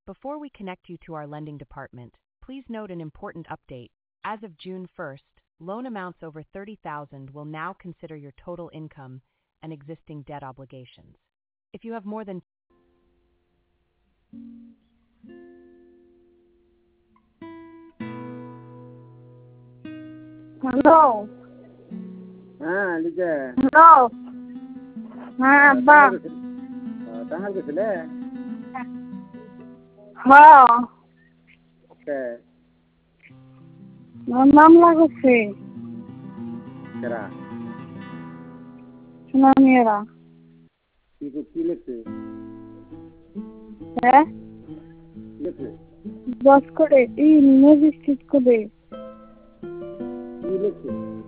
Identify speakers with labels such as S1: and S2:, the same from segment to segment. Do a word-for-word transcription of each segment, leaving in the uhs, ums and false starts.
S1: Before we connect you to our lending department, please note an important update. As of June first, loan amounts over thirty thousand will now consider your total income and existing debt obligations. If you have more than
S2: Hello.
S3: হ্যাঁ Liza
S2: Hello. হ্যাঁ আব্বা।
S3: তাহার গেছিলে
S2: হ্যাঁ
S3: কে
S2: আমার মামলা করছে
S3: কেরা
S2: সুনামিয়ারা।
S3: কি কি লিখছে
S2: হ্যাঁ
S3: লিখছে
S2: দশ করে এই ম্যাজিস্ট্রেট করে
S3: কি লিখছে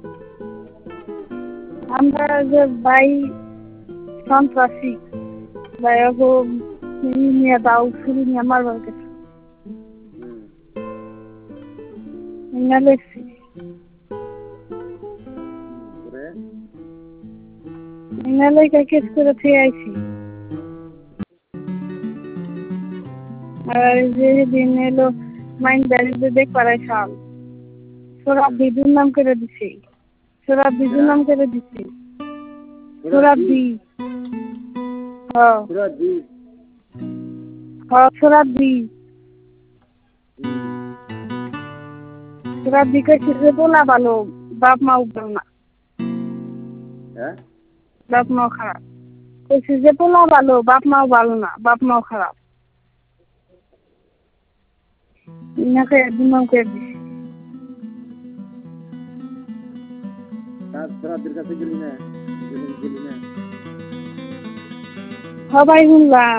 S2: আমরা যে ভাই সন্ত্রাসী ভাই গো নিয়ে দাও শুরু নিয়ে মারবার গেছে না লেখছি না লেখা কেস করে থেকে আইছি। আর যেদিন এলো মাইন দাঁড়িয়ে দেখবার আইসাল সোরাব বিদুর নাম করে দিছি সোরাব বিদুর নাম করে দিছি সোরাব দি হ্যাঁ
S3: পুরা দি
S2: হ্যাঁ সোরাব দি সোরাব দি কইছে যে বলা ভালো বাপ মা উঠল না
S3: হ্যাঁ
S2: বাপ মাও খারাপ কইছে যে বলা ভালো বাপ মাও ভালো না বাপ মাও খারাপ ইনাকে দুনাম করে দিছি।
S3: তার তোরাদের কাছে গেলি না গেলি গেলি না
S2: সবাই শুনলাম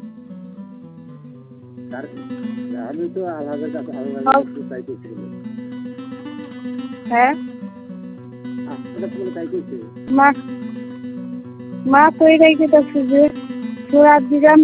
S3: তার আমি তো আল্লাহর কাছে আল্লাহর কাছে চাইতেছি
S2: হ্যাঁ
S3: আপনারা কোন চাইতেছে
S2: মা মা তো এটাই কেটেছে যে সোরাব দিগাম